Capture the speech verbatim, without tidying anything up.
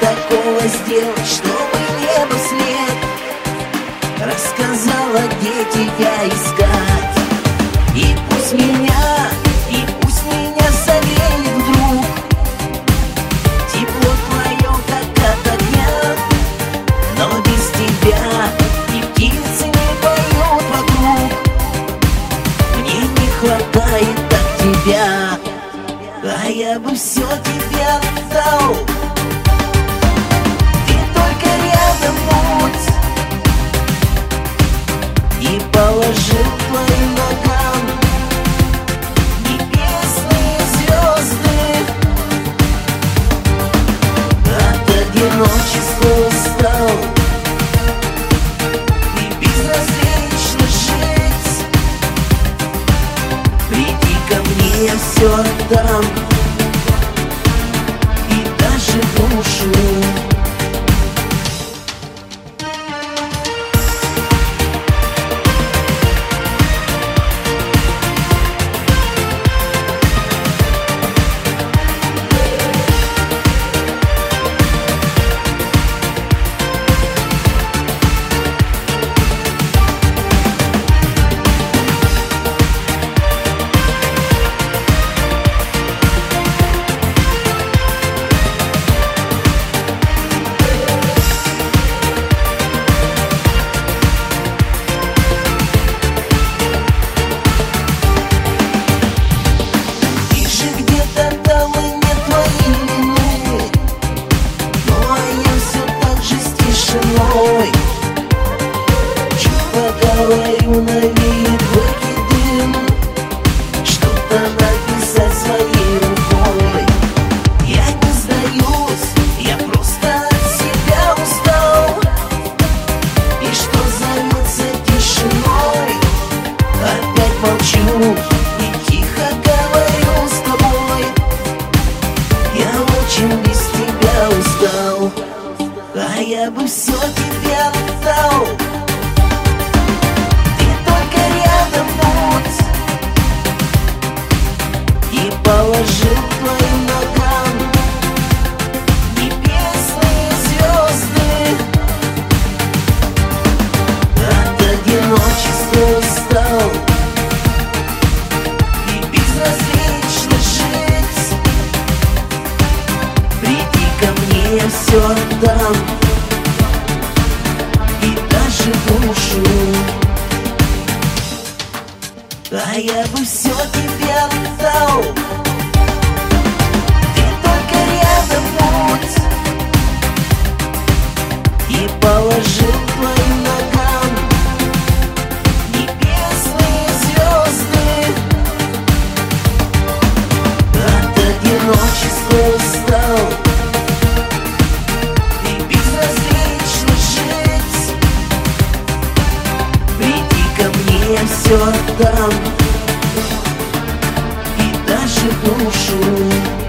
такого сделать, чтобы небо след? Рассказала, где тебя искать. И пусть меня, и пусть меня согреет вдруг тепло твое, как от огня. Но без тебя и птицы не поют вокруг. Мне не хватает так тебя, а я бы все тебе отдал. Ты только рядом будь и положил к твоим ногам небесные звезды. От одиночества устал и безразлично жить. Приди ко мне, я все отдам, и даже душу. Говорю на вид выкидым, что-то написать своей рукой. Я не сдаюсь, я просто от себя устал. И что зовется тишиной, опять молчу и тихо говорю с тобой. Я очень без тебя устал, а я бы все тебе отдал. Положил к твоим ногам небесные звезды. От одиночества устал и безразлично жить. Приди ко мне, я все отдам, и даже душу. А я бы все тебе отдал. Ты только рядом будь и положил к твоим ногам небесные звезды. От одиночества устал и безразлично жить. Приди ко мне, я все отдам, и даже душу.